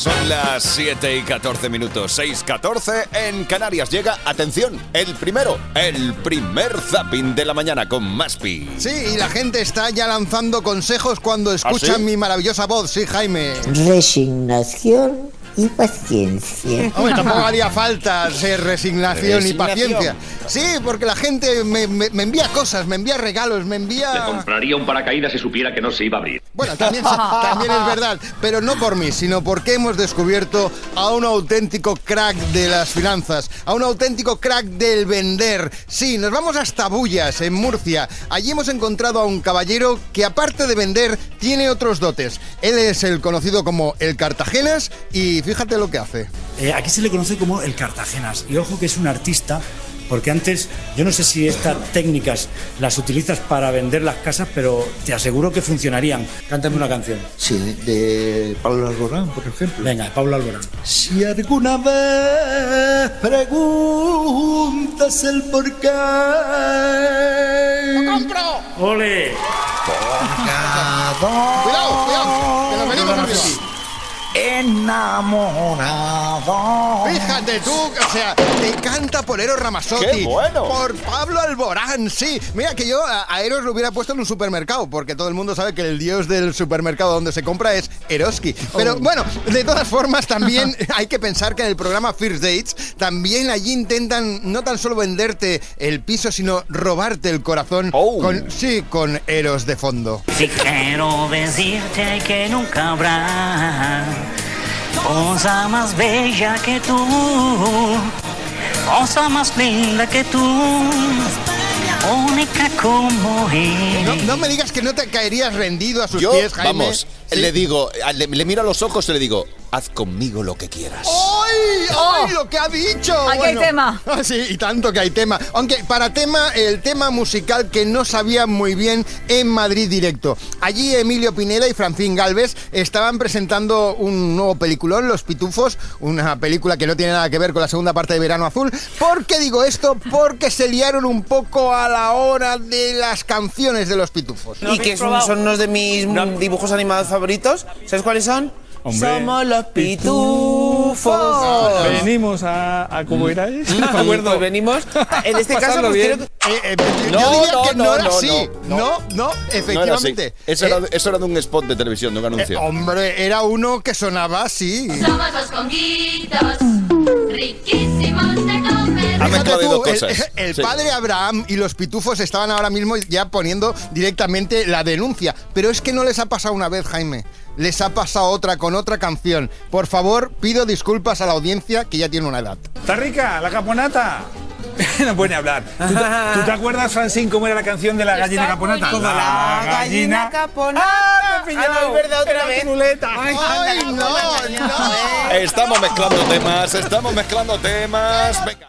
Son las 7:14, 6:14 en Canarias. Llega, atención, el primer zapping de la mañana con Maspi. Sí, y la gente está ya lanzando consejos cuando escuchan mi maravillosa voz. Sí, Jaime. Resignación y paciencia. Hombre, tampoco haría falta ser resignación y paciencia. Sí, porque la gente me envía cosas, me envía regalos, me envía... Le compraría un paracaídas si supiera que no se iba a abrir. Bueno, también es verdad, pero no por mí, sino porque hemos descubierto a un auténtico crack de las finanzas, a un auténtico crack del vender. Sí, nos vamos hasta Bullas, en Murcia. Allí hemos encontrado a un caballero que, aparte de vender, tiene otros dotes. Él es el conocido como el Cartagenas y fíjate lo que hace. Aquí se le conoce como el Cartagenas. Y ojo que es un artista, porque antes, yo no sé si estas técnicas las utilizas para vender las casas, pero te aseguro que funcionarían. Cántame una canción. Sí, de Pablo Alborán, por ejemplo. Venga, Pablo Alborán. Si alguna vez preguntas el por qué... ¡Lo compro! ¡Ole! Cuidado, que nos venimos arriba. Enamorado. Fíjate tú, o sea, te canta por Eros Ramazzotti. ¡Qué bueno! Por Pablo Alborán, sí. Mira que yo a Eros lo hubiera puesto en un supermercado, porque todo el mundo sabe que el dios del supermercado donde se compra es Eroski. Pero bueno, de todas formas también hay que pensar que en el programa First Dates también allí intentan no tan solo venderte el piso, sino robarte el corazón con Eros de fondo. Si quiero decirte que nunca habrá cosa más bella que tú, cosa más linda que tú, única como él. No me digas que no te caerías rendido a sus pies, Jaime. Vamos, ¿Sí? le digo, le miro a los ojos y le digo, haz conmigo lo que quieras. ¡Ay! ¡Ay, lo que ha dicho! Aquí hay tema. Sí, y tanto que hay tema. Aunque para tema, el tema musical que no sabía muy bien en Madrid Directo. Allí Emilio Pineda y Francín Galvez estaban presentando un nuevo peliculón, Los Pitufos, una película que no tiene nada que ver con la segunda parte de Verano Azul. ¿Por qué digo esto? Porque se liaron un poco a la hora de las canciones de Los Pitufos. Y que son unos de mis dibujos animados favoritos. ¿Sabes cuáles son? Hombre. Somos los pitufos. Venimos a ¿cómo era eso? No me acuerdo. Pues venimos. En este caso, pues quiero que... yo diría que no era así. No, efectivamente. Eso era de un spot de televisión, de un anuncio. Hombre, era uno que sonaba así. Somos los conguitos, riquísimos de comer. Ha mezclado Fíjate tú, dos cosas. El Sí. padre Abraham y los pitufos estaban ahora mismo ya poniendo directamente la denuncia. Pero es que no les ha pasado una vez, Jaime. Les ha pasado otra con otra canción. Por favor, pido disculpas a la audiencia que ya tiene una edad. ¿Está rica la caponata? No puede ni hablar. ¿Tú te acuerdas, Francín, cómo era la canción de la gallina caponata? Como la gallina caponata. ¡Me he pillado! No, es verdad, otra vez. ¡Ay, no! Estamos mezclando temas. Venga.